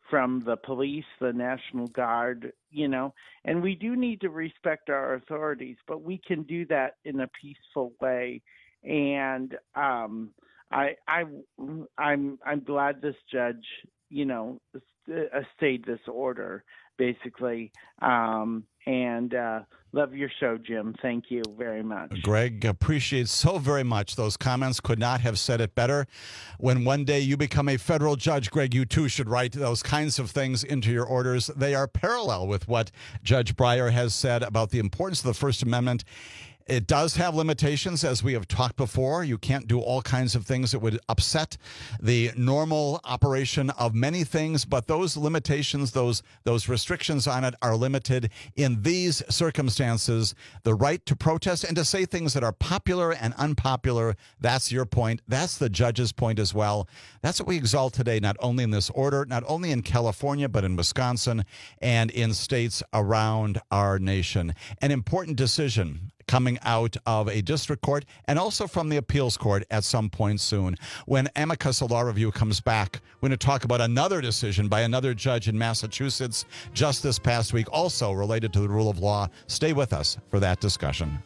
from the police, the National Guard, you know, and we do need to respect our authorities, but we can do that in a peaceful way. And um, I, I, I'm, I'm glad this judge, you know, stayed this order, basically. Um, and uh, love your show, Jim. Thank you very much. Greg, appreciate so very much. Those comments could not have said it better. When one day you become a federal judge, Greg, you too should write those kinds of things into your orders. They are parallel with what Judge Breyer has said about the importance of the First Amendment. It does have limitations, as we have talked before. You can't do all kinds of things that would upset the normal operation of many things, but those limitations, those those restrictions on it are limited in these circumstances. The right to protest and to say things that are popular and unpopular, that's your point. That's the judge's point as well. That's what we exalt today, not only in this order, not only in California, but in Wisconsin and in states around our nation. An important decision coming out of a district court and also from the appeals court at some point soon. When Amicus, a law review, comes back, we're going to talk about another decision by another judge in Massachusetts just this past week, also related to the rule of law. Stay with us for that discussion.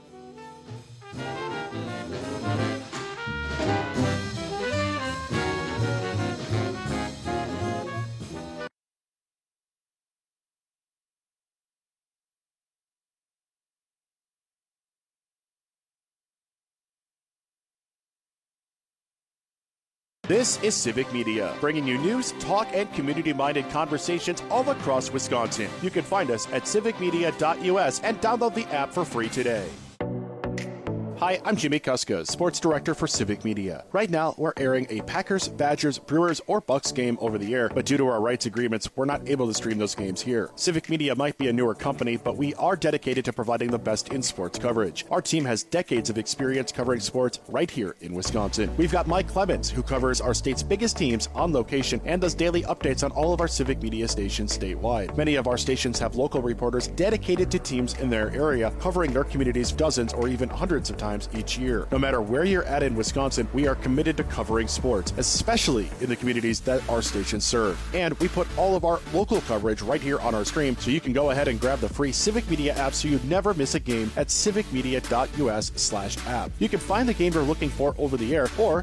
This is Civic Media, bringing you news, talk, and community-minded conversations all across Wisconsin. You can find us at civic media dot U S and download the app for free today. Hi, I'm Jimmy Kuska, Sports Director for Civic Media. Right now, we're airing a Packers, Badgers, Brewers, or Bucks game over the air, but due to our rights agreements, we're not able to stream those games here. Civic Media might be a newer company, but we are dedicated to providing the best in sports coverage. Our team has decades of experience covering sports right here in Wisconsin. We've got Mike Clemens, who covers our state's biggest teams on location and does daily updates on all of our Civic Media stations statewide. Many of our stations have local reporters dedicated to teams in their area, covering their communities dozens or even hundreds of times each year. No matter where you're at in Wisconsin, we are committed to covering sports, especially in the communities that our stations serve. And we put all of our local coverage right here on our stream, so you can go ahead and grab the free Civic Media app so you never miss a game at civic media dot U S slash app. You can find the game you're looking for over the air, or